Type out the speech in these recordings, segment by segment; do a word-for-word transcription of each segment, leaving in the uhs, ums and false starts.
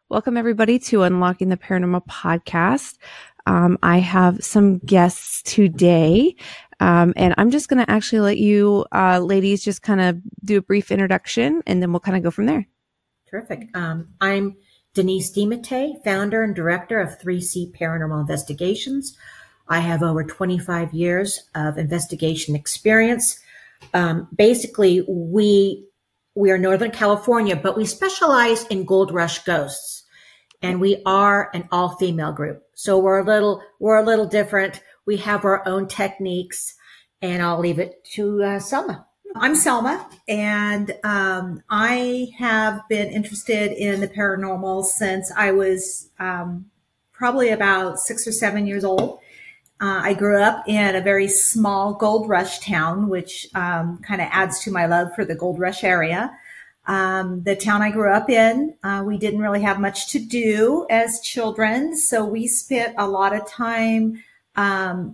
Welcome, everybody, to Unlocking the Paranormal podcast. Um, I have some guests today, um, and I'm just going to actually let you uh, ladies just kind of do a brief introduction, and then we'll kind of go from there. Terrific. Um, I'm Denise DiMattei, founder and director of three C Paranormal Investigations. I have over twenty-five years of investigation experience. Um, basically, we we are Northern California, but we specialize in gold rush ghosts, and we are an all-female group. So we're a little we're a little different. We have our own techniques, and I'll leave it to uh, Selma. I'm Selma, and um, I have been interested in the paranormal since I was um, probably about six or seven years old. Uh, I grew up in a very small gold rush town, which um, kind of adds to my love for the gold rush area. Um, the town I grew up in, uh, we didn't really have much to do as children, so we spent a lot of time um,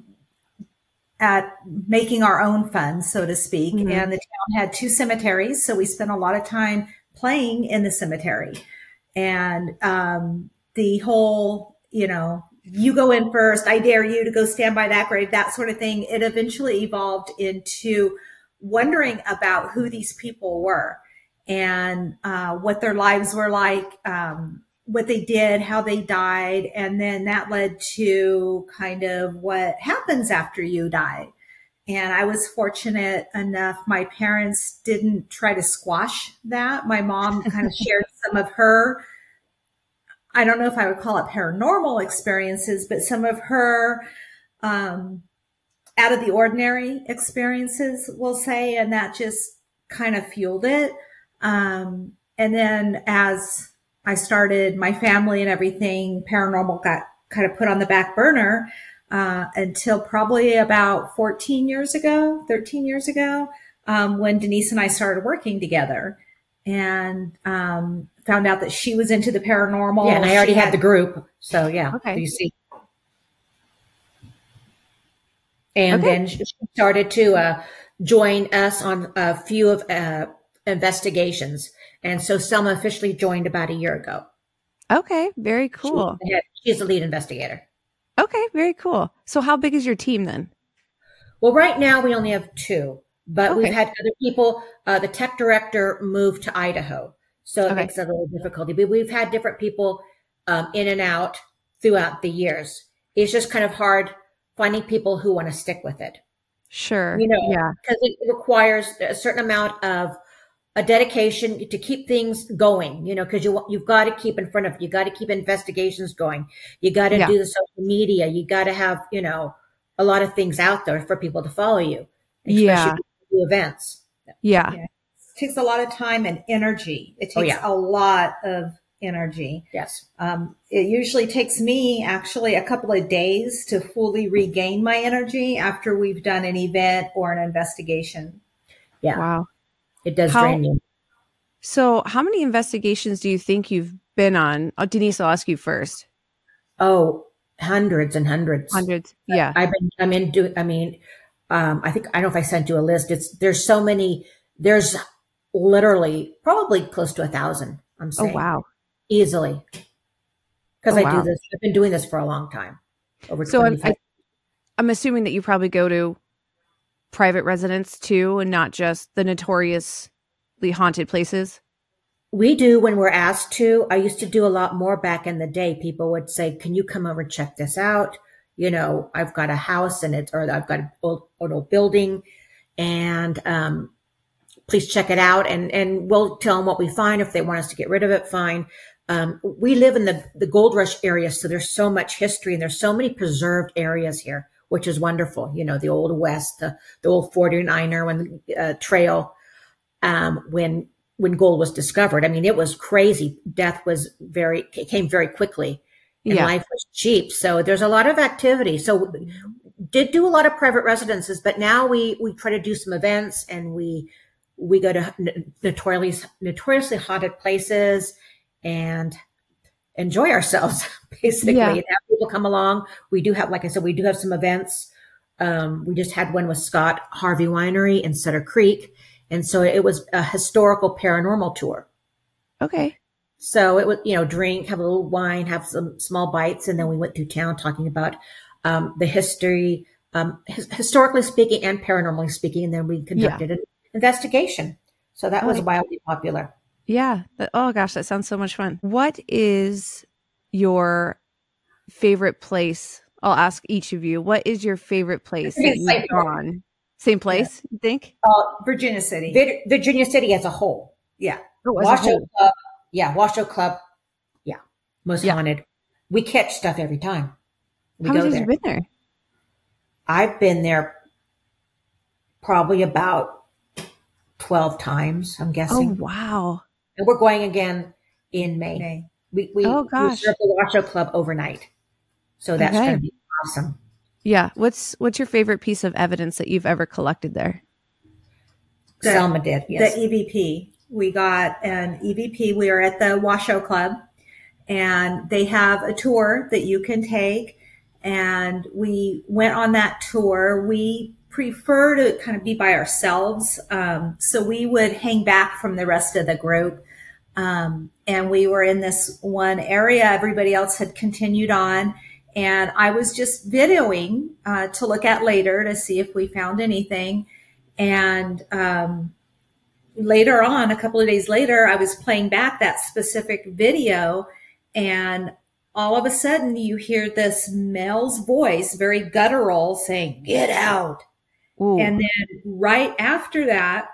at making our own fun, so to speak. Mm-hmm. And the town had two cemeteries, so we spent a lot of time playing in the cemetery. And um, the whole, you know, you go in first, I dare you to go stand by that grave, that sort of thing. It eventually evolved into wondering about who these people were and uh, what their lives were like, um, what they did, how they died. And then that led to kind of what happens after you die. And I was fortunate enough, my parents didn't try to squash that. My mom kind of shared some of her, I don't know if I would call it paranormal experiences, but some of her um, out of the ordinary experiences, we'll say, and that just kind of fueled it. Um, and then as I started my family and everything, paranormal got kind of put on the back burner uh, until probably about fourteen years ago, thirteen years ago, um, when Denise and I started working together. And um, found out that she was into the paranormal. Yeah, and I already she had, had the group. So, yeah, okay. You see. And okay. then she started to uh, join us on a few of uh, investigations. And so Selma officially joined about a year ago. Okay, very cool. She's, she's the lead investigator. Okay, very cool. So how big is your team then? Well, right now we only have two. But okay. we've had other people, uh, the tech director moved to Idaho. So it okay. makes it a little difficulty. But we've had different people um, in and out throughout the years. It's just kind of hard finding people who want to stick with it. Sure. You know, yeah. Because it requires a certain amount of a dedication to keep things going, you know, because you, you've got to keep in front of, you got to keep investigations going. You got to yeah. do the social media. You got to have, you know, a lot of things out there for people to follow you. Yeah. Events. Yeah. yeah. It takes a lot of time and energy. It takes oh, yeah. a lot of energy. Yes. Um, it usually takes me actually a couple of days to fully regain my energy after we've done an event or an investigation. Yeah. Wow. It does how, drain you. So how many investigations do you think you've been on? Oh, Denise, I'll ask you first. Oh, hundreds and hundreds. Hundreds. Yeah. I've been, I mean, do, I mean, Um, I think, I don't know if I sent you a list. It's, there's so many, there's literally probably close to a thousand. I'm saying. Oh, wow. Easily. Cause oh, I wow. do this. I've been doing this for a long time. Over so twenty-five. I'm, I, I'm assuming that you probably go to private residence too, and not just the notoriously haunted places. We do when we're asked to. I used to do a lot more back in the day. People would say, can you come over and check this out? You know, I've got a house and it's, or I've got an old, old building and, um, please check it out. And, and we'll tell them what we find. If they want us to get rid of it, fine. Um, we live in the, the gold rush area. So there's so much history and there's so many preserved areas here, which is wonderful. You know, the old West, the, the old forty-niner when the uh, trail, um, when, when gold was discovered. I mean, it was crazy. Death was very, came very quickly. And yeah. life was cheap. So there's a lot of activity. So we did do a lot of private residences, but now we, we try to do some events and we, we go to notoriously, notoriously haunted places and enjoy ourselves basically yeah. and have people come along. We do have, like I said, we do have some events. Um, we just had one with Scott Harvey Winery in Sutter Creek. And so it was a historical paranormal tour. Okay. So it was, you know, drink, have a little wine, have some small bites. And then we went through town talking about um, the history, um, his, historically speaking and paranormally speaking. And then we conducted yeah. an investigation. So that oh, was wildly popular. Yeah. That, oh gosh, that sounds so much fun. What is your favorite place? I'll ask each of you. What is your favorite place that you've gone? Same place, yeah. you think? Uh, Virginia City. Vir- Virginia City as a whole. Yeah. Oh, Washoe Club. Yeah. Washoe Club. Yeah. Most yeah. haunted. We catch stuff every time. We How go many there. have you been there? I've been there probably about twelve times, I'm guessing. Oh, wow. And we're going again in May. May. We, we, oh, gosh. we serve the Washoe Club overnight. So that's okay. going to be awesome. Yeah. What's what's your favorite piece of evidence that you've ever collected there? The, Selma did, yes. The E V P. We got an E V P. We are at the Washoe Club, and they have a tour that you can take. And we went on that tour. We prefer to kind of be by ourselves. Um, so we would hang back from the rest of the group. Um, and we were in this one area. Everybody else had continued on. And I was just videoing uh, to look at later to see if we found anything. And um, later on, a couple of days later, I was playing back that specific video. And all of a sudden, you hear this male's voice, very guttural, saying, "Get out." Ooh. And then right after that,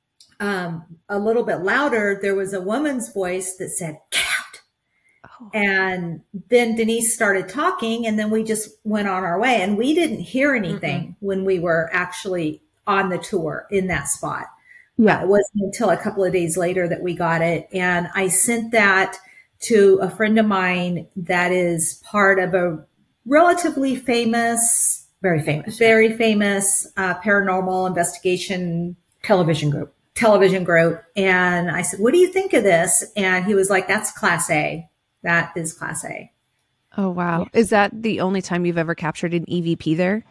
um, a little bit louder, there was a woman's voice that said, "Get out." Oh. And then Denise started talking, and then we just went on our way. And we didn't hear anything mm-hmm. when we were actually on the tour in that spot. Yeah. Uh, it wasn't until a couple of days later that we got it. And I sent that to a friend of mine that is part of a relatively famous, very famous, very famous uh, paranormal investigation television group. Television group. And I said, "What do you think of this?" And he was like, "That's Class A. That is Class A." Oh, wow. Is that the only time you've ever captured an E V P there?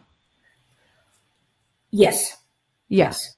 Yes. Yes.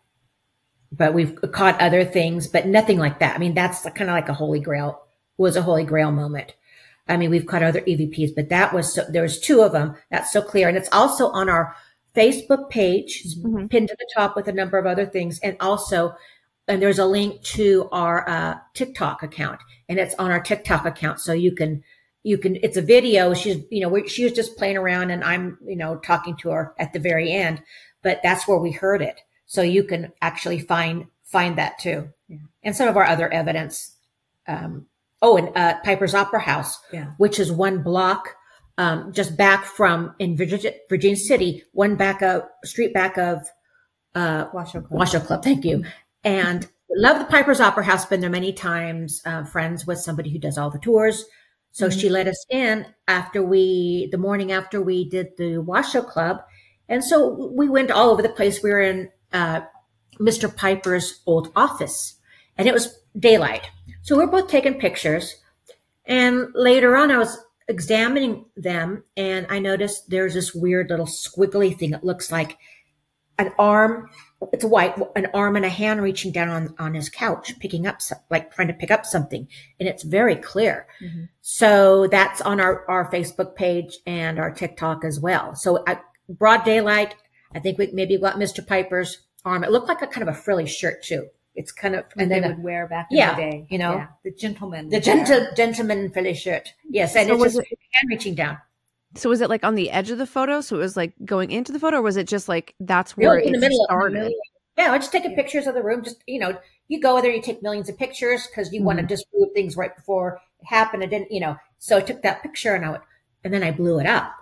But we've caught other things, but nothing like that. I mean, that's kind of like a holy grail, was a holy grail moment. I mean, we've caught other E V Ps, but that was, so, there was two of them. That's so clear. And it's also on our Facebook page, mm-hmm. pinned to the top with a number of other things. And also, and there's a link to our uh, TikTok account, and it's on our TikTok account. So you can, you can, it's a video. She's, you know, we, she was just playing around, and I'm, you know, talking to her at the very end, but that's where we heard it. So you can actually find, find that too. Yeah. And some of our other evidence. Um, oh, and uh, Piper's Opera House, yeah. which is one block um, just back from in Virginia, Virginia City, one back of street back of uh, Washoe Club. Washoe Club. Thank you. And love the Piper's Opera House. Been there many times. Uh, friends with somebody who does all the tours. So mm-hmm. she let us in after we, the morning after we did the Washoe Club. And so we went all over the place. We were in uh, Mister Piper's old office, and it was daylight. So we're both taking pictures. And later on, I was examining them, and I noticed there's this weird little squiggly thing. It looks like an arm. It's white, an arm and a hand reaching down on, on his couch, picking up, like trying to pick up something. And it's very clear. Mm-hmm. So that's on our, our Facebook page and our TikTok as well. So at broad daylight, I think we maybe got Mister Piper's arm. It looked like a kind of a frilly shirt too. It's kind of, and they would wear back in yeah, the day. You know, yeah, the gentleman, the gentle, gentleman frilly shirt. Yes. And so it's just it, hand reaching down. So was it like on the edge of the photo? So it was like going into the photo, or was it just like, that's where really, it in the middle started? Of, yeah. I just taking yeah. pictures of the room. Just, you know, you go there, you take millions of pictures because you mm-hmm. want to disprove things right before it happened. It didn't, you know, so I took that picture and I went, and then I blew it up,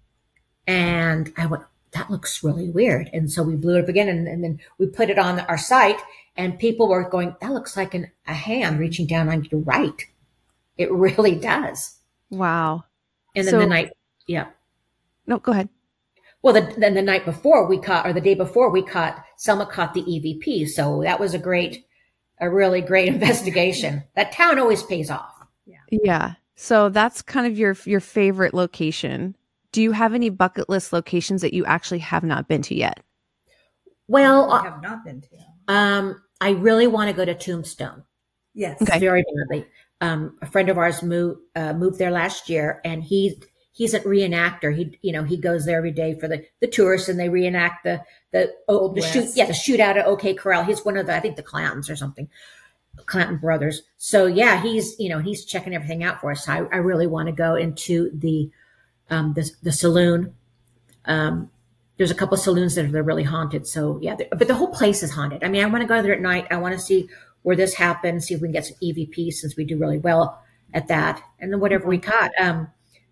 and I went, that looks really weird. And so we blew it up again, and, and then we put it on our site, and people were going, that looks like an, a hand reaching down on your right. It really does. Wow. And then so, the night, yeah. No, go ahead. Well, the, then the night before we caught, or the day before we caught, Selma caught the E V P. So that was a great, a really great investigation. That town always pays off. Yeah. Yeah. So that's kind of your, your favorite location. Do you have any bucket list locations that you actually have not been to yet? Well, I have not been to. Um, I really want to go to Tombstone. Yes. Okay. Very badly. um, a friend of ours moved uh, moved there last year, and he he's a reenactor. He you know he goes there every day for the, the tourists, and they reenact the the oh, the shoot yeah the shootout at OK Corral. He's one of the I think the Clantons or something, Clanton brothers. So yeah, he's you know he's checking everything out for us. So I, I really want to go into the um, the the saloon. Um, there's a couple of saloons that are really haunted. So yeah, but the whole place is haunted. I mean, I want to go there at night. I want to see where this happened, see if we can get some E V P since we do really well at that. And then whatever we caught. Um,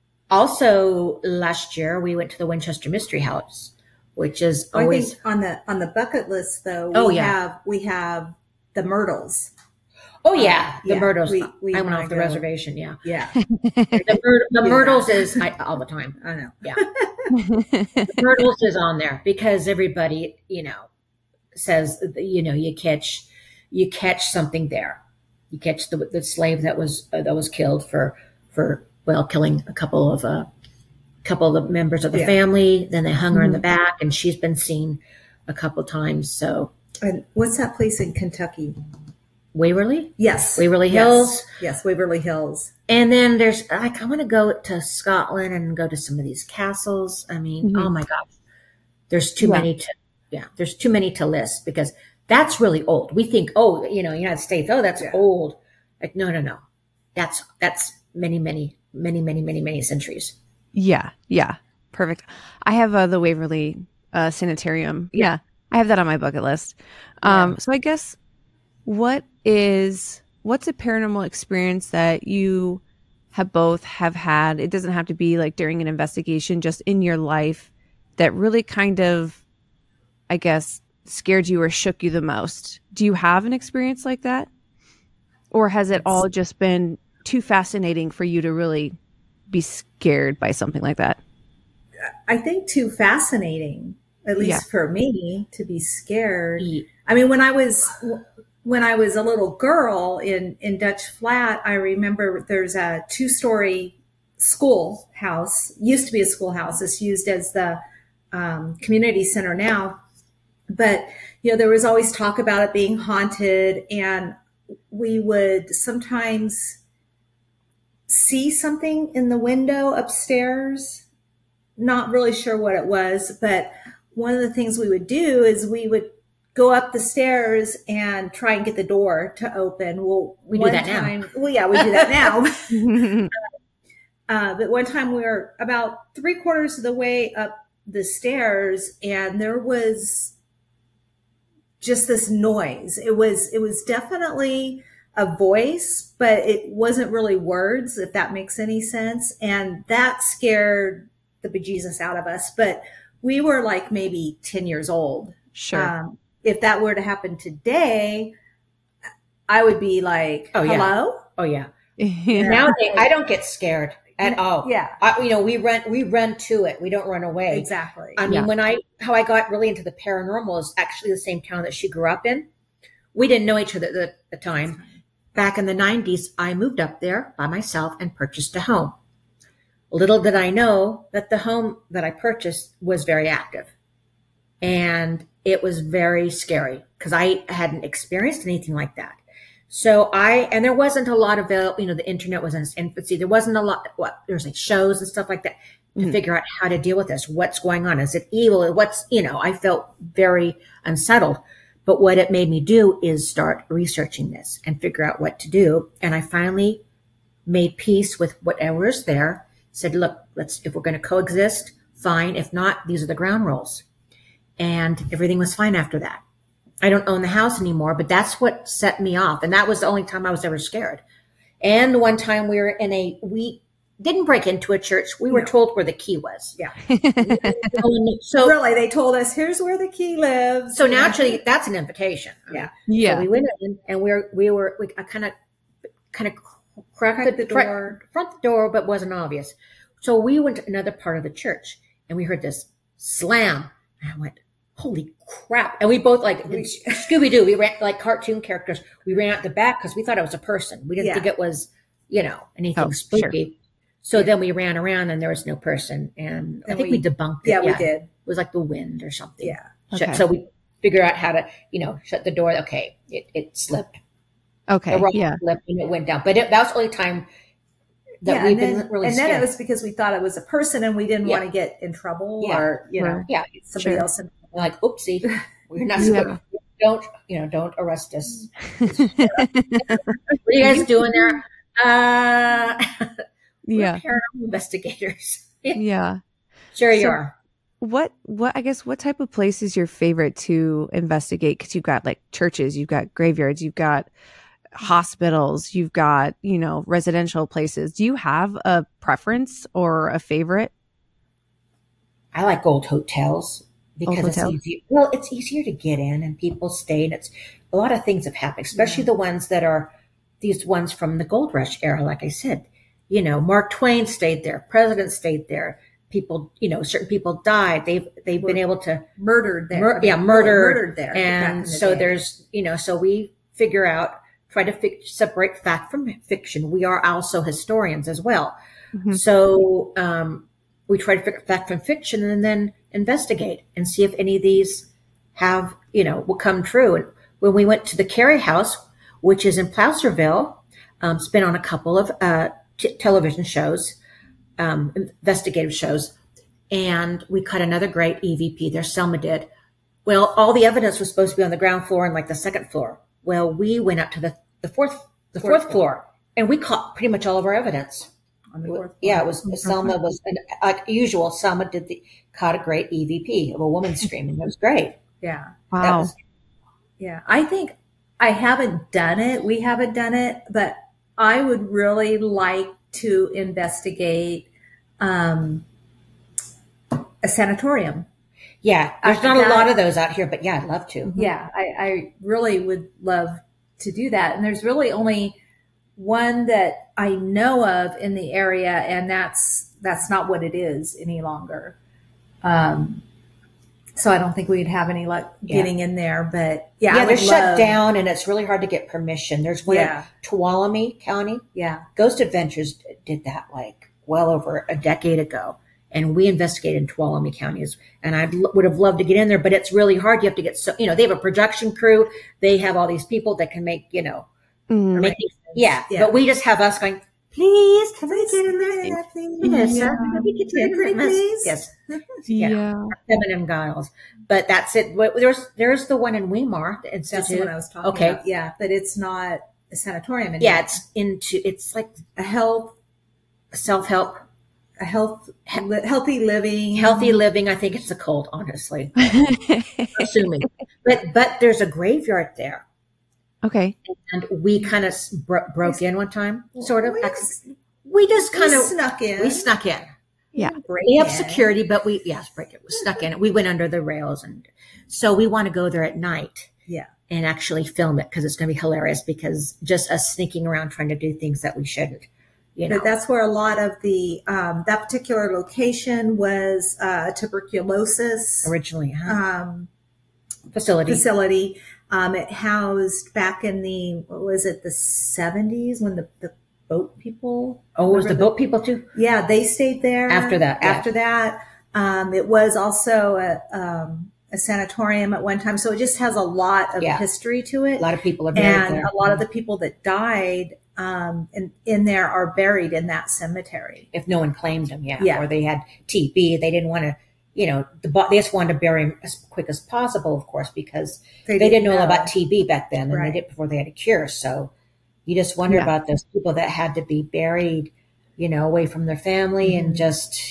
also last year we went to the Winchester Mystery House, which is always I think on the, on the bucket list though, we oh, yeah. have, we have the Myrtles. Oh yeah. Um, the yeah, Myrtles. We, we I went off the go. reservation. Yeah. Yeah. the Myr- the Myrtles is I, all the time. I know. Yeah. the Myrtles is on there because everybody, you know, says, you know, you catch, you catch something there. You catch the, the slave that was, uh, that was killed for, for, well, killing a couple of, a uh, couple of the members of the yeah. family. Then they hung her mm-hmm. in the back, and she's been seen a couple times. So, and what's that place in Kentucky? Waverly? Yes. Waverly Hills? Yes, yes Waverly Hills. And then there's, like, I want to go to Scotland and go to some of these castles. I mean, mm-hmm. oh my gosh. There's too yeah. many to, yeah, there's too many to list because that's really old. We think, oh, you know, United States, oh, that's yeah. old. Like, no, no, no. That's, that's many, many, many, many, many, many centuries. Yeah. Yeah. Perfect. I have uh, the Waverly uh, Sanitarium. Yeah. yeah. I have that on my bucket list. Um, yeah. So I guess what is, what's a paranormal experience that you have both have had? It doesn't have to be like during an investigation, just in your life that really kind of, I guess, scared you or shook you the most. Do you have an experience like that? Or has it all just been too fascinating for you to really be scared by something like that? I think too fascinating, at least yeah. for me, to be scared. Yeah. I mean, when I was when I was a little girl in, in Dutch Flat, I remember there's a two-story schoolhouse, used to be a schoolhouse. It's used as the um, community center now. But, you know, there was always talk about it being haunted, and we would sometimes see something in the window upstairs. Not really sure what it was, but one of the things we would do is we would go up the stairs and try and get the door to open. Well, we do that time, now. Well, yeah, we do that now. uh, but one time we were about three quarters of the way up the stairs, and there was just this noise. It was, it was definitely a voice, but it wasn't really words, if that makes any sense. And that scared the bejesus out of us. But we were like maybe ten years old. Sure. Um, if that were to happen today, I would be like, oh, hello? Yeah. Oh, yeah. yeah. Nowadays, I don't get scared at all. Yeah. I, you know, we run, we run to it. We don't run away. Exactly. I mean, yeah. when I, how I got really into the paranormal is actually the same town that she grew up in. We didn't know each other at the, the time. Back in the nineties, I moved up there by myself and purchased a home. Little did I know that the home that I purchased was very active. And it was very scary because I hadn't experienced anything like that. So I, and there wasn't a lot of, you know, the internet was in its infancy. There wasn't a lot, what, there's like shows and stuff like that to mm-hmm. figure out how to deal with this. What's going on? Is it evil? What's, you know, I felt very unsettled. But what it made me do is start researching this and figure out what to do. And I finally made peace with whatever is there. Said, look, let's, if we're going to coexist, fine. If not, these are the ground rules. And everything was fine after that. I don't own the house anymore, but that's what set me off. And that was the only time I was ever scared. And one time we were in a, we didn't break into a church. We were no. told where the key was. Yeah. So really, they told us, here's where the key lives. So naturally, that's an invitation. Yeah. Yeah. So we went in and we were, we were, we, I kind of, kind of cracked, cracked the, the door, front, front the door, but wasn't obvious. So we went to another part of the church and we heard this slam. And I went, holy crap. And we both like Scooby-Doo. We ran like cartoon characters. We ran out the back because we thought it was a person. We didn't yeah. think it was, you know, anything oh, spooky. Sure. So yeah. then we ran around and there was no person. And, and I think we, we debunked it. Yeah, yeah, we did. It was like the wind or something. Yeah. Okay. So we figured out how to, you know, shut the door. Okay. It, it slipped. Okay. The rock Yeah. flipped and it went down. But it, that was the only time that yeah, we've and then, been really and then scared. it was because we thought it was a person and we didn't Yeah. want to get in trouble Yeah. or, you know, Right. Yeah. somebody Sure. else. In- We're like, oopsie, we're not Yeah. supposed don't, you know, don't arrest us. What are you guys doing there? Uh, we're Yeah. paranormal investigators. Yeah. Sure you So- are. What, what, I guess, what type of place is your favorite to investigate? Because you've got like churches, you've got graveyards, you've got hospitals, you've got, you know, residential places. Do you have a preference or a favorite? I like old hotels because Old it's hotels? easier. Well, it's easier to get in and people stay, and it's a lot of things have happened, especially the ones that are these ones from the gold rush era. Like I said, you know, Mark Twain stayed there, presidents stayed there, people, you know, certain people died. They've they've been able to murdered there. Mur- I mean, yeah, really murdered, murdered there. back in and the so day. there's, you know, so we figure out, try to fi- separate fact from fiction. We are also historians as well. Mhm. So um, we try to figure fact from fiction and then investigate and see if any of these have, you know, will come true. And when we went to the Carey House, which is in Placerville, um, it's been on a couple of uh, t- television shows, um, investigative shows, and we caught another great E V P there. Selma did. Well, all the evidence was supposed to be on the ground floor and like the second floor. Well, we went up to the, the fourth, the fourth, Fourth floor, and we caught pretty much all of our evidence. on the fourth Yeah, it floor. was Selma was and like usual. Selma did the caught a great E V P of a woman screaming. It was great. Yeah. That Wow. was, Yeah. I think I haven't done it. We haven't done it, but I would really like to investigate um, a sanatorium. yeah, there's After not a that- lot of those out here, but yeah, I'd love to. Yeah, I, I really would love to do that. And there's really only one that I know of in the area, and that's that's not what it is any longer. Um, so I don't think we'd have any luck Yeah. getting in there. But yeah, Yeah, I they're would shut love- down, and it's really hard to get permission. There's one Yeah. in Tuolumne County. Yeah, Ghost Adventures did that like well over a decade ago. And we investigated in Tuolumne counties, and I would have loved to get in there, but it's really hard. You have to get so, you know, they have a production crew. They have all these people that can make, you know, Mm. make these, yeah, Yeah. But we just have us going, please, can we Please get in get there? in there, please. Yes, Yeah. uh, can we get in Pretty there? please? Yes, Yeah. yeah. Feminine guiles. But that's it. But There's, there's the one in Weimar, the that's the Institute. one I was talking Okay. about. Yeah, but it's not a sanatorium anymore. Yeah, it's into, it's like a health, self-help, a health, li- healthy living, healthy living. I think it's a cult, honestly. Assuming. But, but there's a graveyard there. Okay. And we kind of bro- broke in one time, sort of. We, We just kind we of, snuck in. we snuck in. Yeah. Break We have in. security, but we, yes, break it. We snuck in. We went under the rails. And so we want to go there at night Yeah. and actually film it because it's going to be hilarious because just us sneaking around trying to do things that we shouldn't, you know. But that's where a lot of the um, that particular location was uh, tuberculosis Originally, huh? um, Facility. facility. Um, it housed back in the what was it the seventies when the, the boat people. Oh, it was the remember boat people too? Yeah, they stayed there After that, yeah. After that, um, it was also a, um, a sanatorium at one time. So it just has a lot of Yeah. history to it. A lot of people are buried And there. a lot of the people that died um, in, in there are buried in that cemetery. If no one claimed them, yeah. Yeah. Or they had T B, they didn't want to, you know, the bo- they just wanted to bury them as quick as possible, of course, because they, didn't know about T B back then, and Right. they did before they had a cure. So you just wonder Yeah. about those people that had to be buried, you know, away from their family, Mm-hmm. and just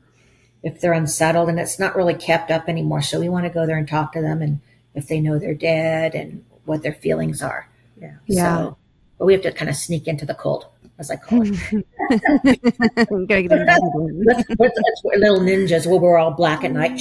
if they're unsettled, and it's not really kept up anymore. So we want to go there and talk to them, and if they know they're dead and what their feelings are. Yeah. Yeah. So, but we have to kind of sneak into the cult, as I call it. Gotta get in there. let's, let's, let's we're little ninjas where we're all black at night.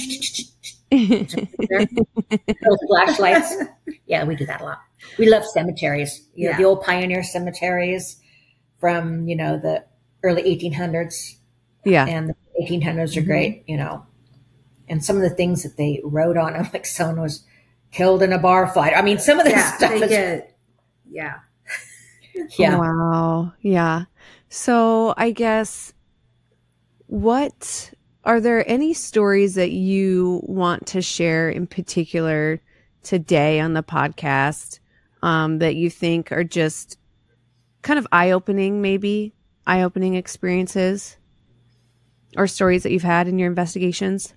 Those flashlights. Yeah, we do that a lot. We love cemeteries. You know, Yeah. the old pioneer cemeteries from, you know, the early eighteen hundreds, Yeah. and the eighteen hundreds are Mm-hmm. great, you know. And some of the things that they wrote on them, like someone was killed in a bar fight. I mean, some of this Yeah, stuff they is, get, yeah. yeah. Wow. Yeah. So I guess what are there any stories that you want to share in particular today on the podcast? um, that you think are just kind of eye-opening, maybe eye-opening experiences or stories that you've had in your investigations?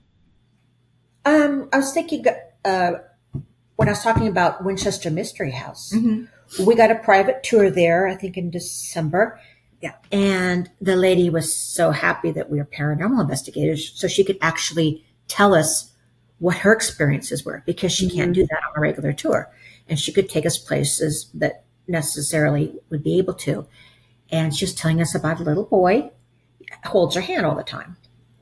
Um, I was thinking, uh, when I was talking about Winchester Mystery House, mm-hmm. we got a private tour there, I think in December. Yeah. And the lady was so happy that we were paranormal investigators, so she could actually tell us what her experiences were, because she mm-hmm. can't do that on a regular tour. And she could take us places that necessarily would be able to. And she was telling us about a little boy who holds her hand all the time.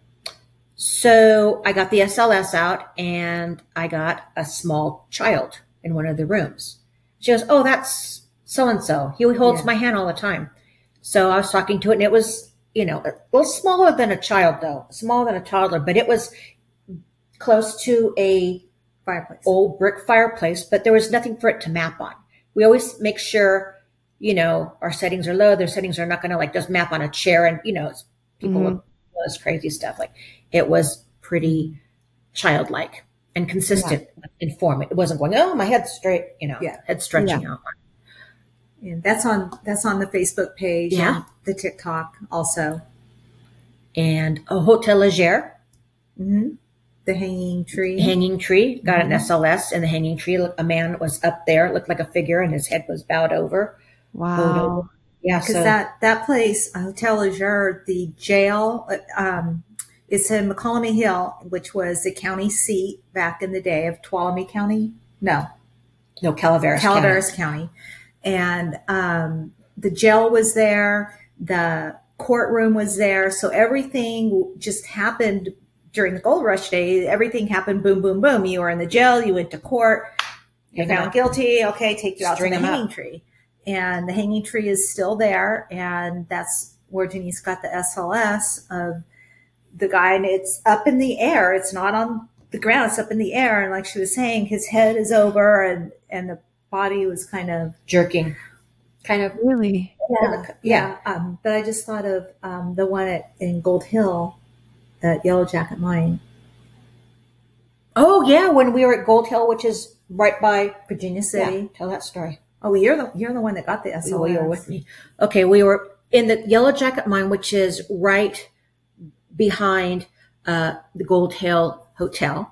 So I got the S L S out and I got a small child in one of the rooms. She goes, "Oh, that's so-and-so. He holds yeah. my hand all the time." So I was talking to it, and it was, you know, a little smaller than a child, though, smaller than a toddler, but it was close to a fireplace, old brick fireplace, but there was nothing for it to map on. We always make sure, you know, our settings are low. Their settings are not going to like just map on a chair, and, you know, people mm-hmm. with this crazy stuff. Like, it was pretty childlike and consistent yeah. in form. It wasn't going, "Oh, my head's straight," you know, yeah. head stretching yeah. out. And that's on that's on the Facebook page, yeah, and the TikTok also, and a Hotel Legere, mm-hmm. the hanging tree, hanging tree. Got mm-hmm. an S L S in the hanging tree. A man was up there, looked like a figure, and his head was bowed over. Wow. Over. Yeah, because so, that that place, Hotel Legere, the jail, um, it's in McCallum Hill, which was the county seat back in the day of Tuolumne County. No, no, Calaveras, Calaveras County. County. And um, the jail was there, the courtroom was there, so everything just happened during the gold rush day. Everything happened, boom, boom, boom. You were in the jail, you went to court, you found guilty, okay, take you out to the hanging tree. And the hanging tree is still there, and that's where Denise got the S L S of the guy, and it's up in the air. It's not on the ground, it's up in the air, and like she was saying, his head is over, and, and the body was kind of jerking, kind of really, yeah, yeah. Um, but I just thought of um, the one at in Gold Hill, that Yellow Jacket Mine. Oh yeah, when we were at Gold Hill, which is right by Virginia City. Yeah, tell that story. Oh, you're the you're the one that got the S L S. Well, you were with me. Okay, we were in the Yellow Jacket Mine, which is right behind uh, the Gold Hill Hotel.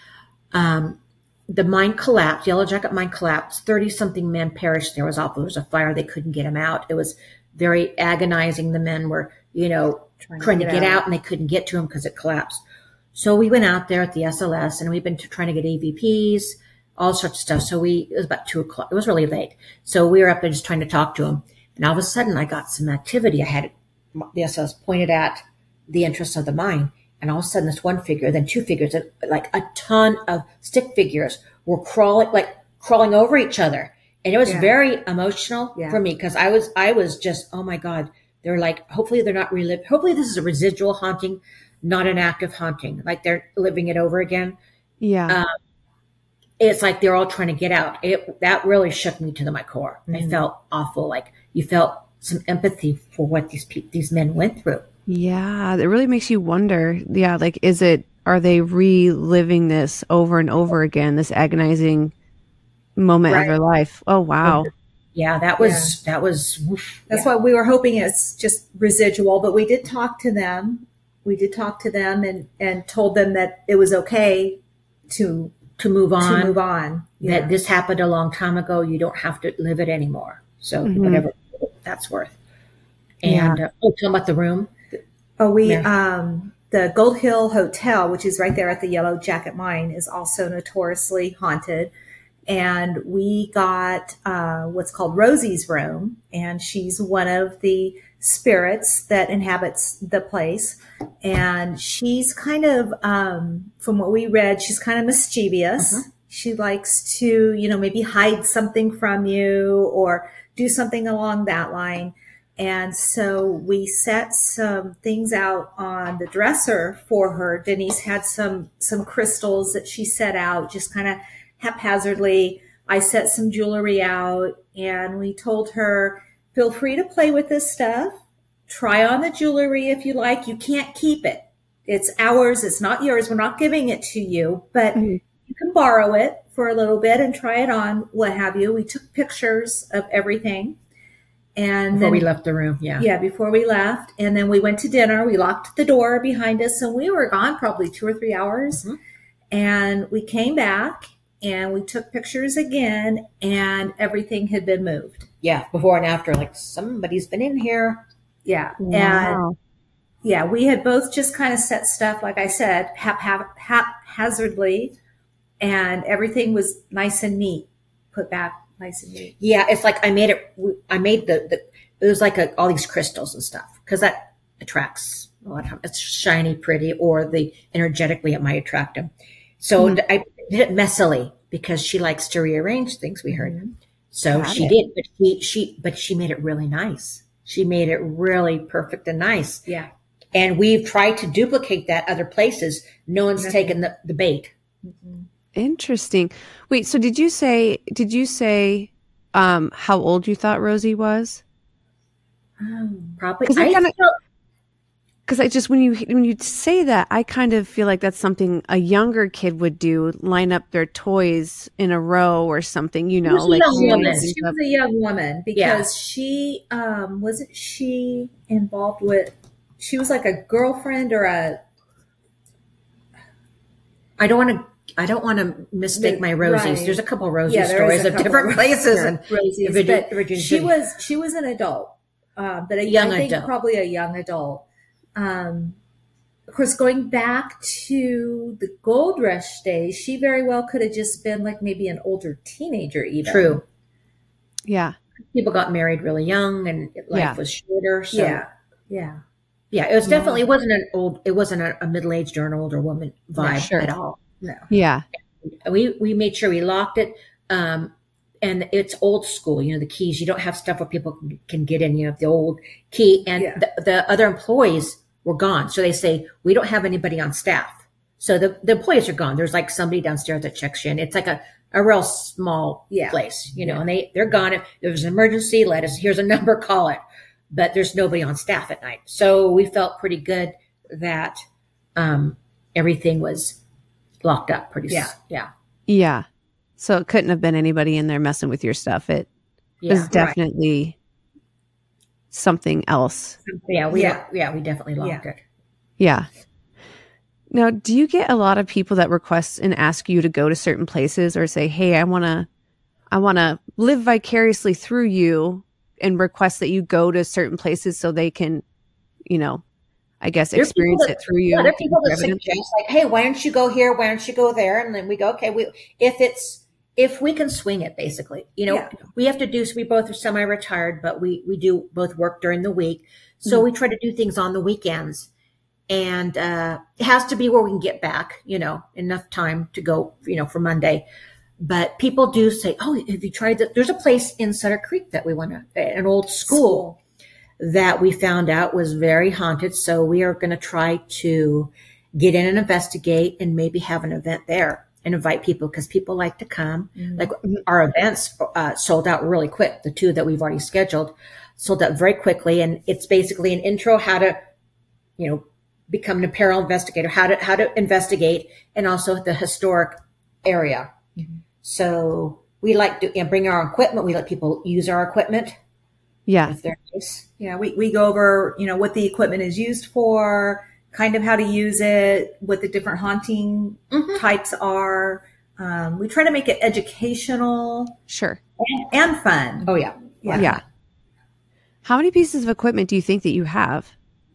Um, The mine collapsed. Yellow Jacket Mine collapsed. thirty-something men perished. There was awful. There was a fire. They couldn't get them out. It was very agonizing. The men were, you know, trying, trying to get, to get out. out, and they couldn't get to them because it collapsed. So we went out there at the S L S, and we've been t- trying to get A V Ps, all sorts of stuff. So we, it was about two o'clock. It was really late. So we were up there just trying to talk to them. And all of a sudden, I got some activity. I had the S L S pointed at the entrance of the mine. And all of a sudden, this one figure, then two figures, and like a ton of stick figures were crawling, like crawling over each other. And it was yeah. very emotional yeah. for me, because I was, I was just, oh my God, they're like, hopefully they're not reliving. Hopefully this is a residual haunting, not an active haunting. Like they're living it over again. Yeah. Um, it's like they're all trying to get out. It, that really shook me to the, my core. Mm-hmm. I felt awful. Like you felt some empathy for what these pe- these men went through. Yeah, it really makes you wonder. Yeah, like, is it, are they reliving this over and over again, this agonizing moment right. of their life? Oh, wow. Yeah, that was, yeah. that was, whoosh, that's yeah. why we were hoping it's just residual, but we did talk to them. We did talk to them and, and told them that it was okay to, to move on, to move on. Yeah. That this happened a long time ago. You don't have to live it anymore. So mm-hmm. whatever that's worth. And, yeah. uh, oh, tell them about the room. Oh, we, yeah. um, the Gold Hill Hotel, which is right there at the Yellow Jacket Mine, is also notoriously haunted. And we got, uh, what's called Rosie's room. And she's one of the spirits that inhabits the place. And she's kind of, um, from what we read, she's kind of mischievous. Uh-huh. She likes to, you know, maybe hide something from you or do something along that line. And so we set some things out on the dresser for her. Denise had some, some crystals that she set out just kind of haphazardly. I set some jewelry out and we told her, feel free to play with this stuff. Try on the jewelry if you like. You can't keep it. It's ours. It's not yours. We're not giving it to you, but mm-hmm. you can borrow it for a little bit and try it on, what have you. We took pictures of everything. And Before then, we left the room, yeah. Yeah, before we left. And then we went to dinner. We locked the door behind us, and we were gone probably two or three hours. Mm-hmm. And we came back, and we took pictures again, and everything had been moved. Yeah, before and after, like somebody's been in here. Yeah. Wow. And yeah, we had both just kind of set stuff, like I said, hap- hap- haphazardly, and everything was nice and neat, put back nice and neat. Yeah, it's like I made it, I made the, the it was like a, all these crystals and stuff, because that attracts a lot of times. It's shiny, pretty, or the energetically it might attract them. So mm-hmm. I did it messily because she likes to rearrange things, we heard. Mm-hmm. So Got she it. did, but she, she, but she made it really nice. She made it really perfect and nice. Yeah. And we've tried to duplicate that other places. No one's mm-hmm. taken the, the bait. Mm-hmm. Interesting. Wait, so did you say, did you say, um, how old you thought Rosie was? Um, probably. Cause I, I kinda, Cause I just, when you, when you say that, I kind of feel like that's something a younger kid would do, line up their toys in a row or something, you know, like. She was a young woman because yeah. she, um, wasn't she involved with, she was like a girlfriend or a. I don't want to. I don't want to mistake my Rosies. Right. There's a couple of Rosie yeah, stories of different of places and Rosies. Virgin, Virgin, she was she was an adult, uh, but a young I think adult. Probably a young adult. Um, of course, going back to the Gold Rush days, she very well could have just been like maybe an older teenager, even. True. Yeah. People got married really young, and life yeah. was shorter. So. Yeah. Yeah. Yeah. It was definitely it wasn't an old. It wasn't a, a middle aged or an older woman vibe yeah, sure. at all. No. Yeah. We we made sure we locked it. Um, and it's old school, you know, the keys. You don't have stuff where people can get in, you know, the old key. And yeah. the, the other employees were gone. So they say, we don't have anybody on staff. So the, the employees are gone. There's like somebody downstairs that checks you in. It's like a, a real small yeah. place, you know, yeah. and they, they're gone. If there's an emergency, let us, here's a number, call it. But there's nobody on staff at night. So we felt pretty good that um, everything was locked up pretty yeah. Yeah. Yeah. So it couldn't have been anybody in there messing with your stuff. It yeah, was definitely right. something else. Yeah. We, yeah. yeah, we definitely locked yeah. it. Yeah. Now, do you get a lot of people that request and ask you to go to certain places or say, hey, I want to, I want to live vicariously through you, and request that you go to certain places so they can, you know, I guess, there experience that, it through you. Yeah, there are people that suggest like, hey, why don't you go here? Why don't you go there? And then we go, okay, we, if it's, if we can swing it, basically, you know, yeah. we have to do, so we both are semi-retired, but we, we do both work during the week. So mm-hmm. we try to do things on the weekends, and, uh, it has to be where we can get back, you know, enough time to go, you know, for Monday. But people do say, oh, have you tried that? There's a place in Sutter Creek that we want to, an old school, school that we found out was very haunted. So we are going to try to get in and investigate and maybe have an event there and invite people, because people like to come. Mm-hmm. Like our events uh, sold out really quick. The two that we've already scheduled sold out very quickly. And it's basically an intro how to, you know, become an apparel investigator, how to, how to investigate, and also the historic area. Mm-hmm. So we like to you know, bring our equipment. We let people use our equipment. Yeah. If they're nice. Yeah. We, we go over, you know, what the equipment is used for, kind of how to use it, what the different haunting mm-hmm. types are. Um, we try to make it educational. Sure. And, and fun. Oh, yeah. yeah. Yeah. How many pieces of equipment do you think that you have?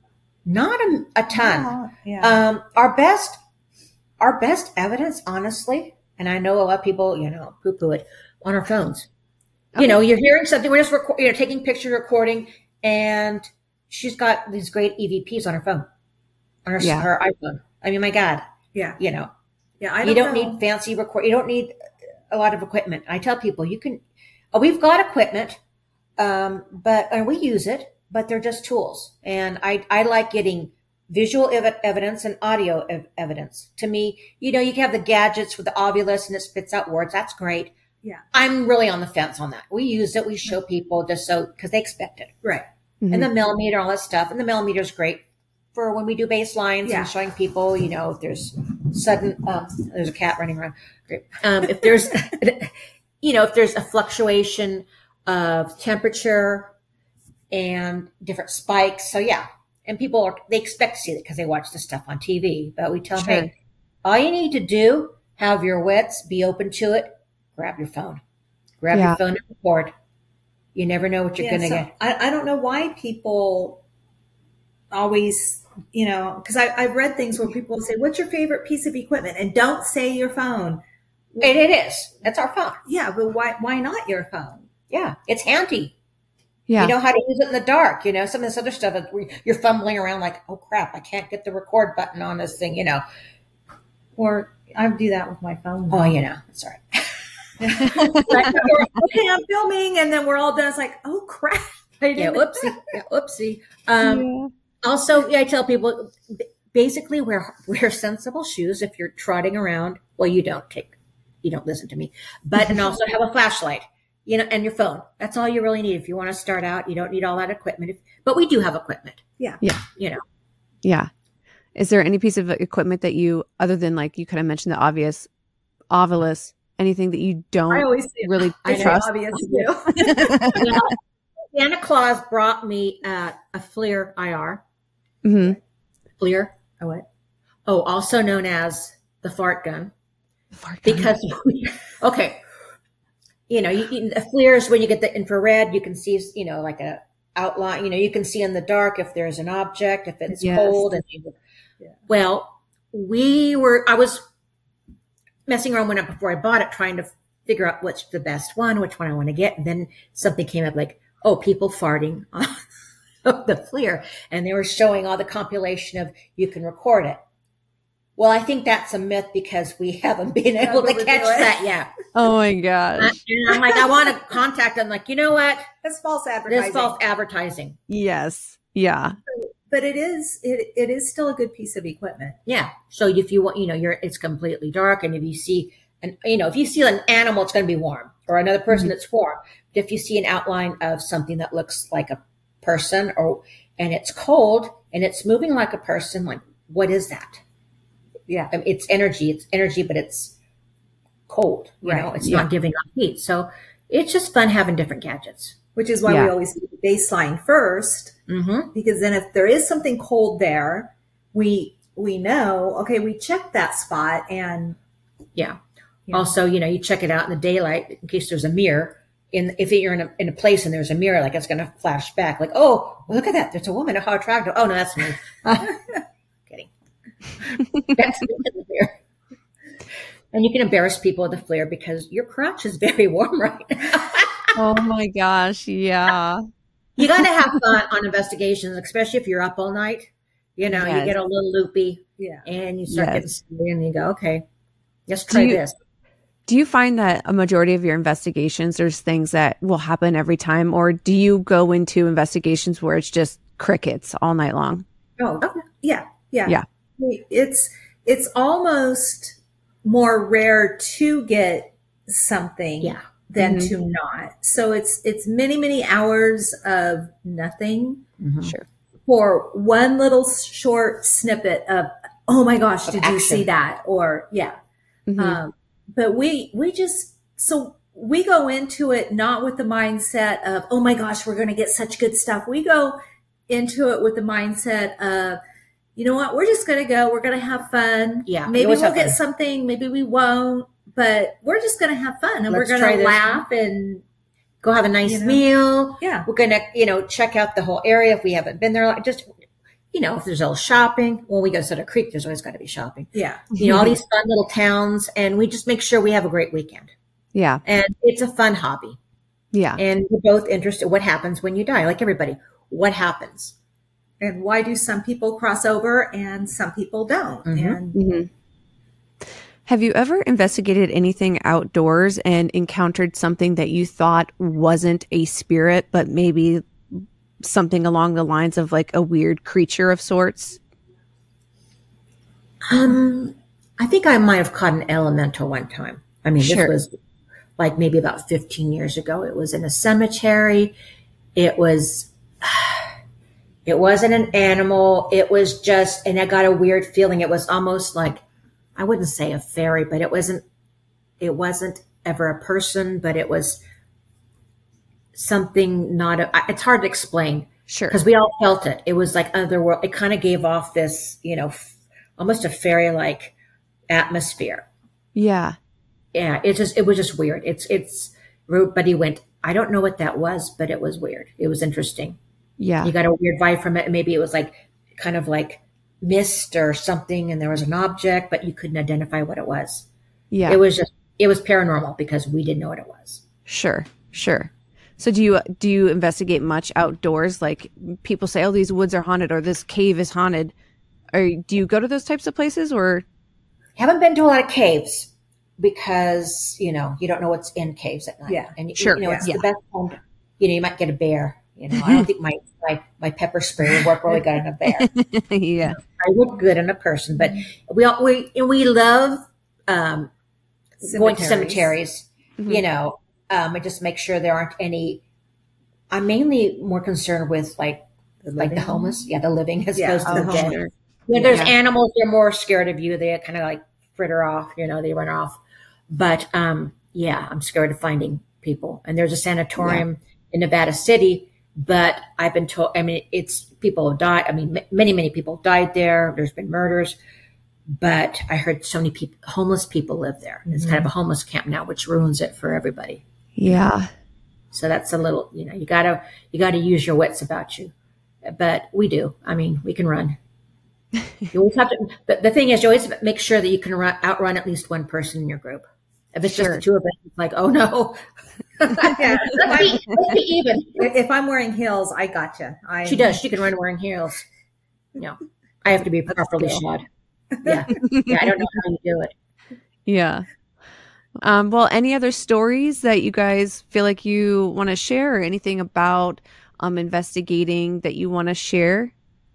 Not a, a ton. Yeah. Um, our best, our best evidence, honestly, and I know a lot of people, you know, poo-poo it, on our phones. Okay. You know, you're hearing something, we're just reco- you know, taking picture recording, and she's got these great E V Ps on her phone, on her, yeah. her iPhone. I mean, my God. Yeah. You know, yeah, I don't you don't know. need fancy record. You don't need a lot of equipment. I tell people you can, oh, we've got equipment, um, but, and we use it, but they're just tools. And I, I like getting visual ev- evidence and audio ev- evidence. To me, you know, you can have the gadgets with the Ovilus and it spits out words. That's great. Yeah. I'm really on the fence on that. We use it. We show people just so, because they expect it. Right. Mm-hmm. And the millimeter, all that stuff. And the millimeter is great for when we do baselines yeah. and showing people, you know, if there's sudden, um, there's a cat running around. Great. Um, if there's, you know, if there's a fluctuation of temperature and different spikes. So yeah. And people are, they expect to see it because they watch the stuff on T V, but we tell them, Sure. hey, all you need to do, have your wits, be open to it, grab your phone, grab Yeah. your phone and record. You never know what you're Yeah, going to so get. I, I don't know why people always, you know, because I've read things where people will say, what's your favorite piece of equipment? And don't say your phone. And it is. That's our phone. Yeah, but why why not your phone? Yeah. It's handy. Yeah. You know how to use it in the dark. You know, some of this other stuff, you're fumbling around like, oh crap, I can't get the record button on this thing, you know. Or I do that with my phone. Oh, you know, it's all right. Okay, I'm filming, and then we're all done. It's like, oh crap. I Yeah, didn't- whoopsie. Yeah, whoopsie. Um, Yeah. Also, yeah, I tell people basically wear wear sensible shoes if you're trotting around. Well, you don't take, you don't listen to me, but and also have a flashlight, you know, and your phone. That's all you really need if you want to start out. You don't need all that equipment, but we do have equipment. Yeah. Yeah. You know, Yeah. Is there any piece of equipment that you, other than like you kind of mentioned the obvious, Ovilus, anything that you I don't always say really I know, trust? obvious too. well, Santa Claus brought me uh, a FLIR I R. hmm FLIR. Oh, what? Oh, also known as the fart gun. Because, okay, you know, you, you, a FLIR is when you get the infrared, you can see, you know, like a outline, you know, you can see in the dark if there's an object, if it's Yes. cold. And you, Yeah. Well, we were, I was messing around when I, before I bought it, trying to figure out which the best one, which one I want to get. And then something came up like, oh, people farting on the FLIR. And they were showing all the compilation of you can record it. Well, I think that's a myth because we haven't been able to able to catch do it. that yet. Oh my gosh. And I'm like, I want to contact them. Like, you know what? That's false advertising. This false advertising. Yes. Yeah. But it is it it is still a good piece of equipment. Yeah. So if you want, you know, you're, it's completely dark. And if you see an, you know, if you see an animal, it's going to be warm, or another person Mhm. that's warm. But if you see an outline of something that looks like a person, or, and it's cold and it's moving like a person, like, what is that? Yeah. I mean, it's energy. It's energy, but it's cold. You Right. know, it's Yeah. not giving off heat. So it's just fun having different gadgets. Which is why Yeah. we always do the baseline first, Mm-hmm. because then if there is something cold there, we we know, okay, we checked that spot, and Yeah. Yeah. Also, you know, you check it out in the daylight in case there's a mirror. In if you're in a in a place and there's a mirror, like it's going to flash back. Like, oh, well, look at that! There's a woman. How attractive! Oh no, that's me. Kidding. That's me in the mirror. And you can embarrass people with the FLIR because your crotch is very warm right now. Oh my gosh. Yeah. You got to have fun on investigations, especially if you're up all night. You know, Yes. you get a little loopy yeah. and you start Yes. getting silly and you go, okay, let's Do try you- this. Do you find that a majority of your investigations, there's things that will happen every time, or do you go into investigations where it's just crickets all night long? Oh, Okay. yeah, yeah, Yeah. It's it's almost more rare to get something Yeah. than Mhm. to not. So it's it's many many hours of nothing Mhm. Sure. for one little short snippet of, oh my gosh, Of did you action. see that? Or yeah. Mhm. Um, but we we just so we go into it not with the mindset of, oh my gosh, we're going to get such good stuff. We go into it with the mindset of, you know what, we're just going to go. We're going to have fun. Yeah, we maybe always we'll have get fun. something. Maybe we won't. But we're just going to have fun, and Let's we're try going to this. laugh and Go have a nice You know? meal. yeah, We're going to, you know, check out the whole area if we haven't been there. Just, you know, if there's a little shopping. When we go to Sutter Creek, there's always got to be shopping. yeah. You know, all these fun little towns. And we just make sure we have a great weekend. Yeah. And it's a fun hobby. Yeah. And we're both interested. What happens when you die? Like everybody, what happens? And why do some people cross over and some people don't? Mhm. And Mhm. Have you ever investigated anything outdoors and encountered something that you thought wasn't a spirit, but maybe something along the lines of like a weird creature of sorts? Um, I think I might have caught an elemental one time. I mean, Sure. this was like maybe about fifteen years ago. It was in a cemetery. It was, it wasn't an animal. It was just, and I got a weird feeling. It was almost like, I wouldn't say a fairy, but it wasn't, it wasn't ever a person, but it was something not, a, it's hard to explain. Sure. Because we all felt it. It was like otherworld. It kind of gave off this, you know, f- almost a fairy-like atmosphere. Yeah. Yeah. It just, it was just weird. It's, it's, but he went, I don't know what that was, but it was weird. It was interesting. Yeah. You got a weird vibe from it. Maybe it was like kind of like mist or something, and there was an object, but you couldn't identify what it was. Yeah. It was just, it was paranormal because we didn't know what it was. Sure. Sure. So do you, do you investigate much outdoors? Like people say, oh, these woods are haunted or this cave is haunted. Or do you go to those types of places or? Haven't been to a lot of caves because, you know, you don't know what's in caves at night. Yeah. And Sure. you know, it's Yeah. the best home. You know, you might get a bear. You know, I don't think my, my, my pepper spray would work really good on a bear. Yeah. I look good in a person, but we all, we, and we love, um, going to cemeteries, Mhm. you know, um, and just make sure there aren't any, I'm mainly more concerned with like, The like the living. homeless. Yeah. The living as Yeah. opposed to Oh, the dead. Sure. Yeah, there's Yeah. animals, they're more scared of you. They kind of like fritter off, you know, they run off. But um, yeah, I'm scared of finding people. And there's a sanatorium in Nevada City, but I've been told, I mean, it's people have died. I mean, m- many, many people died there. There's been murders. But I heard so many people, homeless people live there. It's kind of a homeless camp now, which ruins it for everybody. Yeah. So that's a little, you know, you gotta, you gotta use your wits about you. But we do. I mean, we can run. You always have to. The, the thing is, you always make sure that you can run, outrun at least one person in your group. If it's Sure. just the two of us, it's like, oh no, Yeah. let's, be, let's be even. If I'm wearing heels, I gotcha. I, She does. She can run wearing heels. No, I have to be properly skill. shod. Yeah, yeah. I don't know how you do it. Yeah. Um, well, any other stories that you guys feel like you want to share or anything about um, investigating that you want to share?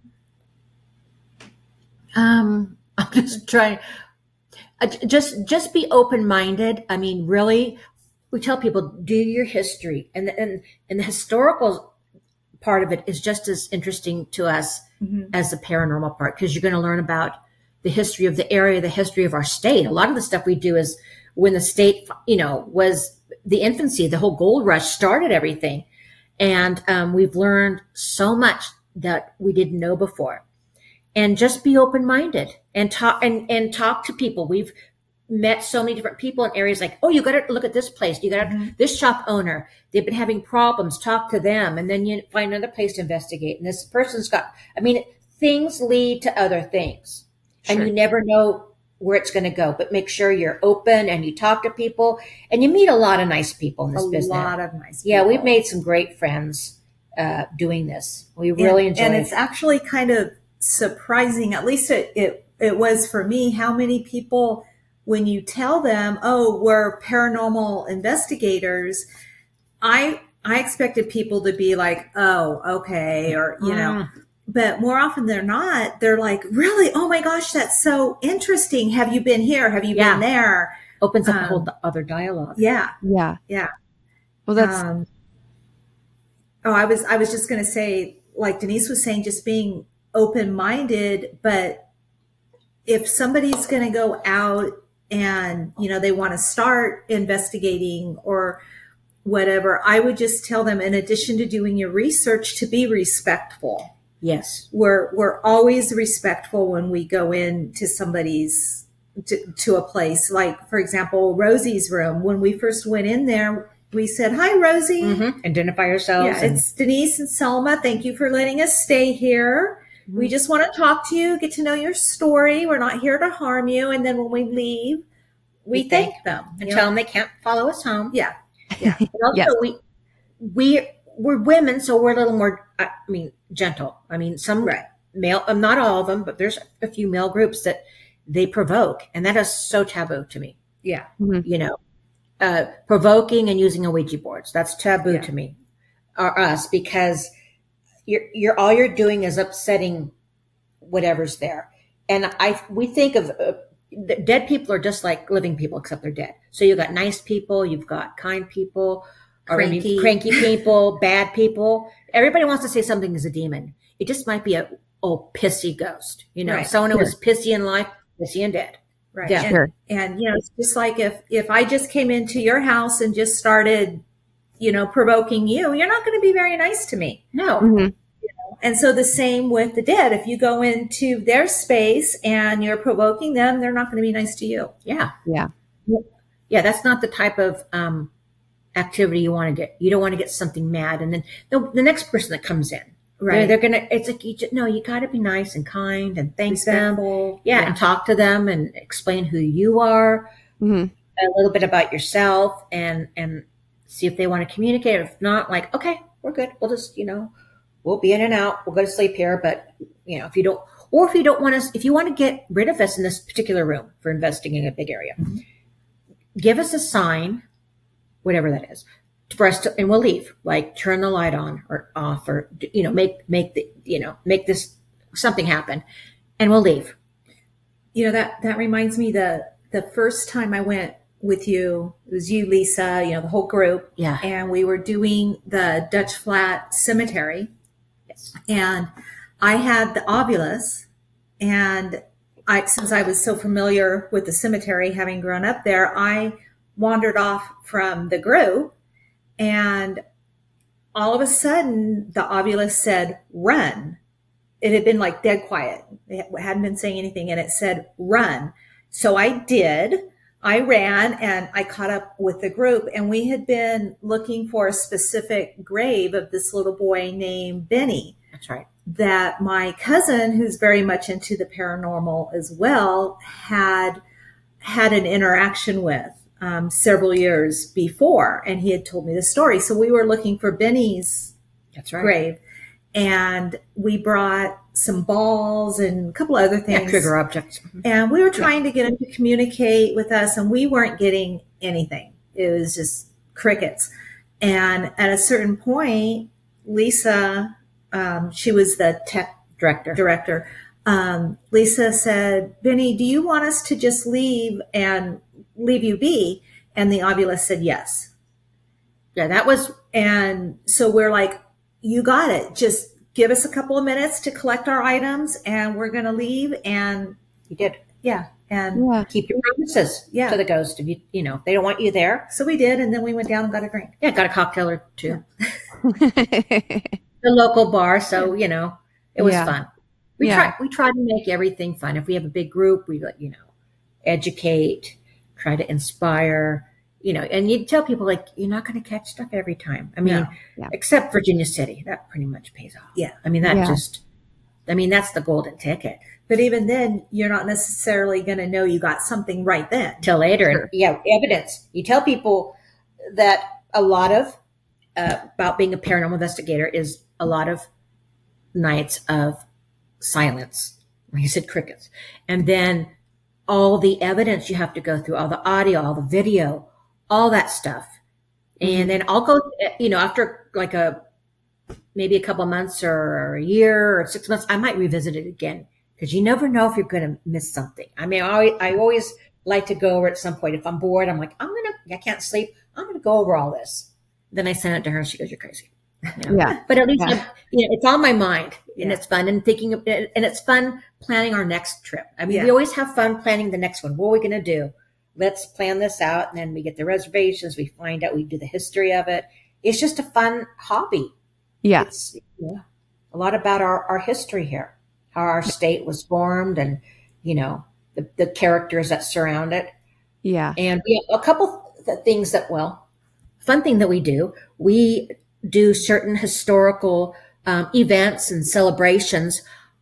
Um, I'm just trying. Uh, j- just, just be open minded. I mean, really, we tell people do your history, and and and the historical part of it is just as interesting to us Mhm. as the paranormal part, because you're going to learn about the history of the area, the history of our state. A lot of the stuff we do is when the state, you know, was the infancy, the whole gold rush started everything, and um, we've learned so much that we didn't know before. And just be open-minded and talk and, and talk to people. We've met so many different people in areas like, oh, you got to look at this place. You got to, Mhm. this shop owner, they've been having problems. Talk to them. And then you find another place to investigate. And this person's got, I mean, things lead to other things. Sure. And you never know where it's going to go, but make sure you're open and you talk to people and you meet a lot of nice people in this A business. lot of nice Yeah, people. we've made some great friends uh, doing this. We really and, enjoy and it. it's actually kind of surprising, at least it, it it was for me, how many people, when you tell them, oh, we're paranormal investigators, I I expected people to be like, oh, okay, or you know, but more often than not, they're like, really, oh my gosh, that's so interesting. Have you been here? Have you Yeah. been there? Opens up um, a whole other dialogue. Yeah, Yeah. yeah. Well, that's, Um, oh, I was I was just going to say, like Denise was saying, just being open-minded. But if somebody's going to go out and you know they want to start investigating or whatever, I would just tell them, in addition to doing your research, to be respectful. Yes. We're we're always respectful when we go into somebody's to, to a place. Like, for example, Rosie's room. When we first went in there, we said, "Hi, Rosie. Mm-hmm. Identify yourselves. Yeah, and it's Denise and Selma. Thank you for letting us stay here. We just want to talk to you, get to know your story. We're not here to harm you." And then when we leave, we, We thank thank them. and you tell know? them they can't follow us home. Yeah, yeah. And also, Yes. we we we're women, so we're a little more. I mean, gentle. I mean, some Right. male, um, not all of them, but there's a few male groups that they provoke, and that is so taboo to me. Yeah. You know, uh, provoking and using a Ouija boards. That's taboo Yeah. to me, or us, because you're you're all you're doing is upsetting whatever's there. And I we think of uh, the dead people are just like living people, except they're dead. So you've got nice people, you've got kind people, or maybe Cranky. cranky people, bad people. Everybody wants to say something is a demon. It just might be a oh pissy ghost. You know, Right. someone who was pissy in life, pissy and dead. Right. Yeah. And, Sure. and, you know, it's just like if, if I just came into your house and just started, you know, provoking you, you're not going to be very nice to me. No. Mhm. And so the same with the dead. If you go into their space and you're provoking them, they're not going to be nice to you. Yeah. Yeah. Yeah. That's not the type of, um, activity you want to get. You don't want to get something mad. And then the, the next person that comes in, Right. they're, they're going to, it's like, you just, no, you got to be nice and kind and thank them. Respectful. Yeah, Yeah. and talk to them and explain who you are, Mhm. a little bit about yourself, and and see if they want to communicate. If not, like, okay, we're good. We'll just, you know, we'll be in and out. We'll go to sleep here. But, you know, if you don't, or if you don't want us, if you want to get rid of us in this particular room for investigating a big area, Mm-hmm. give us a sign, whatever that is, for us to, and we'll leave. Like turn the light on or off, or, you know, make make the, you know, make this something happen, and we'll leave. You know, that, that reminds me the, the first time I went with you, it was you, Lisa, you know, the whole group. Yeah. And we were doing the Dutch Flat Cemetery. Yes. And I had the Ovilus, and I, since I was so familiar with the cemetery, having grown up there, I wandered off from the group, and all of a sudden the Ovilus said, run. It had been like dead quiet. It hadn't been saying anything, and it said, run. So I did. I ran and I caught up with the group, and we had been looking for a specific grave of this little boy named Benny That's right. that my cousin, who's very much into the paranormal as well, had had an interaction with um, several years before, and he had told me the story. So we were looking for Benny's That's right. grave, and we brought some balls and a couple other things. Yeah, trigger objects. And we were trying to get him to communicate with us, and we weren't getting anything. It was just crickets. And at a certain point, Lisa, um, she was the tech Director. director. Um, Lisa said, Benny, do you want us to just leave and leave you be? And the Ovilus said yes. Yeah, that was, And so we're like, you got it. Just give us a couple of minutes to collect our items, and we're going to leave. And you did. yeah. And Yeah. Keep your promises Yeah. to the ghost. If you, you know, if they don't want you there, so we did. And then we went down and got a drink. yeah, got a cocktail or two. The local bar. So, you know, it was Yeah. fun. We Yeah. try, we try to make everything fun. If we have a big group, we, you know, educate, try to inspire, you know, and you tell people, like, you're not going to catch stuff every time. I mean, No. Yeah. except Virginia City, that pretty much pays off. Yeah. I mean, that Yeah. just, I mean, that's the golden ticket. But even then, you're not necessarily going to know you got something right then. Till later. Sure. And yeah, evidence. You tell people that a lot of, uh, about being a paranormal investigator is a lot of nights of silence. Like you said, crickets. And then all the evidence you have to go through, all the audio, all the video, all that stuff. And then I'll go, you know, after like a, maybe a couple of months or a year or six months, I might revisit it again, because you never know if you're going to miss something. I mean, I always, I always like to go over at some point. If I'm bored, I'm like, I'm going to, I can't sleep. I'm going to go over all this. Then I send it to her and she goes, you're crazy. You know? Yeah. But at least, Yeah. I'm, you know, it's on my mind, and Yeah. it's fun, and thinking of it, and it's fun planning our next trip. I mean, Yeah. we always have fun planning the next one. What are we going to do? Let's plan this out. And then we get the reservations. We find out, we do the history of it. It's just a fun hobby. Yeah. It's, you know, a lot about our, our history here, how our state was formed, and, you know, the, the characters that surround it. Yeah. And we have a couple th- things that, well, fun thing that we do, we do certain historical um, events and celebrations.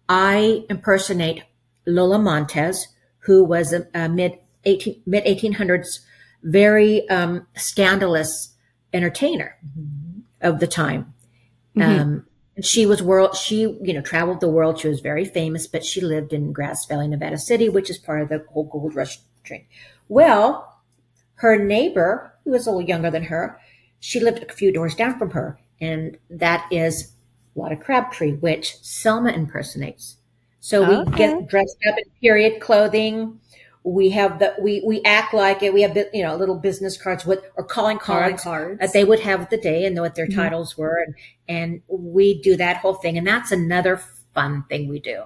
I impersonate Lola Montez, who was a, a mid eighteen mid eighteen hundreds very um, scandalous entertainer of the time. Mhm. Um, and she was world. She you know traveled the world. She was very famous, but she lived in Grass Valley, Nevada City, which is part of the whole gold rush train. Well, her neighbor, who was a little younger than her, she lived a few doors down from her, and that is Lotta Crabtree, which Selma impersonates. So we Okay. get dressed up in period clothing. We have the we we act like it. We have you know little business cards with or calling Calling cards cards. that they would have the day and know what their Mhm. titles were, and and we do that whole thing, and that's another fun thing we do. Yeah.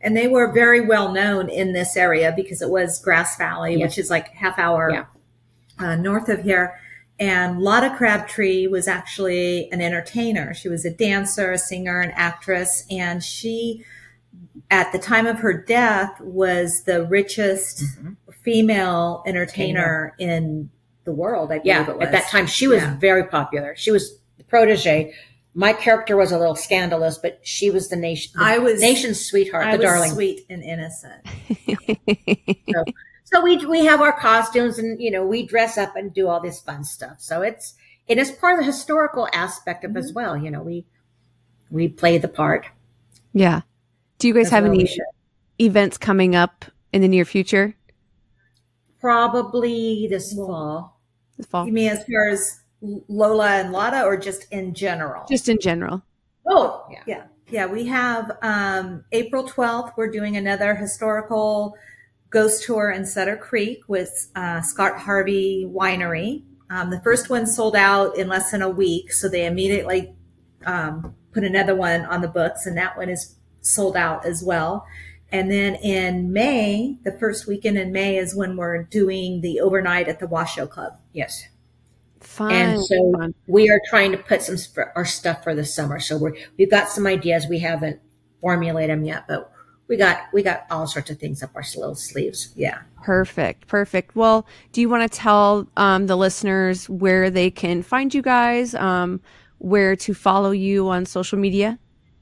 And they were very well known in this area because it was Grass Valley, Yes. which is like half hour Yeah. uh, north of here. And Lotta Crabtree was actually an entertainer. She was a dancer, a singer, an actress. And she, at the time of her death, was the richest Mhm. female entertainer in the world, I believe Yeah, it was. at that time, she was Yeah. very popular. She was the protege. My character was a little scandalous, but she was the nation, the I was- nation's sweetheart, I the was darling. sweet and innocent. So, so we we have our costumes, and you know we dress up and do all this fun stuff. So it's it is part of the historical aspect of it Mm-hmm. as well. You know, we we play the part. Yeah. Do you guys as have well any we should. events coming up in the near future? Probably this fall. This fall? You mean as far as Lola and Lotta, or just in general? Just in general. Oh, yeah. Yeah. Yeah. We have um, April twelfth, we're doing another historical ghost tour in Sutter Creek with uh, Scott Harvey Winery. Um, the first one sold out in less than a week, so they immediately um, put another one on the books, and that one is sold out as well. And then in May, the first weekend in May is when we're doing the overnight at the Washoe Club. Yes. Fun. And so Fun. we are trying to put some sp- our stuff for the summer. So we're we've got some ideas. We haven't formulated them yet, but we got we got all sorts of things up our little sleeves. Yeah. Perfect. Perfect. Well, do you want to tell um, the listeners where they can find you guys, um, where to follow you on social media?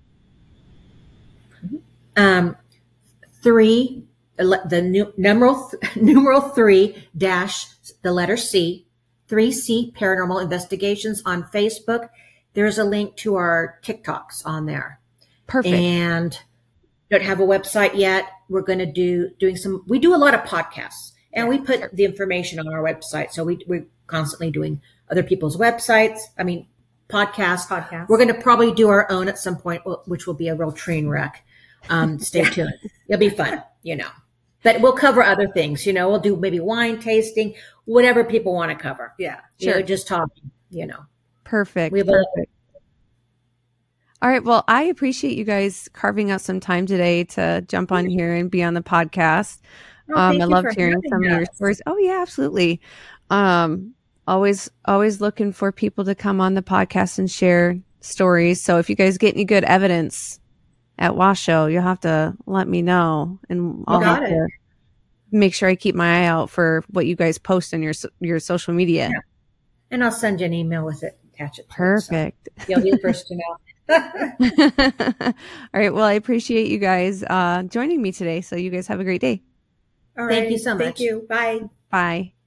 Um, three the, the nu- numeral th- numeral three dash the letter C three C Paranormal Investigations on Facebook. There's a link to our TikToks on there. Perfect. And don't have a website yet. We're going to do doing some. We do a lot of podcasts, and we put the information on our website. So we we're constantly doing other people's websites. I mean, podcasts. Podcasts. We're going to probably do our own at some point, which will be a real train wreck. Um, stay tuned. It'll be fun, you know. But we'll cover other things. You know, we'll do maybe wine tasting, whatever people want to cover. Yeah. You know, Sure. just talking. You know. Perfect. We have a- Perfect. All right. Well, I appreciate you guys carving out some time today to jump on here and be on the podcast. Well, Um, thank I you loved for hearing having some of your us. stories. Oh yeah, absolutely. Um, always, always looking for people to come on the podcast and share stories. So if you guys get any good evidence at Washoe, you'll have to let me know, and I'll got have it. to make sure I keep my eye out for what you guys post on your so- your social media. Yeah. And I'll send you an email with it. Attach it. to it, so Perfect. You'll be the first to know. All right. Well, I appreciate you guys uh, joining me today. So you guys have a great day. All Thank right. you so Thank much. you. Bye. Bye.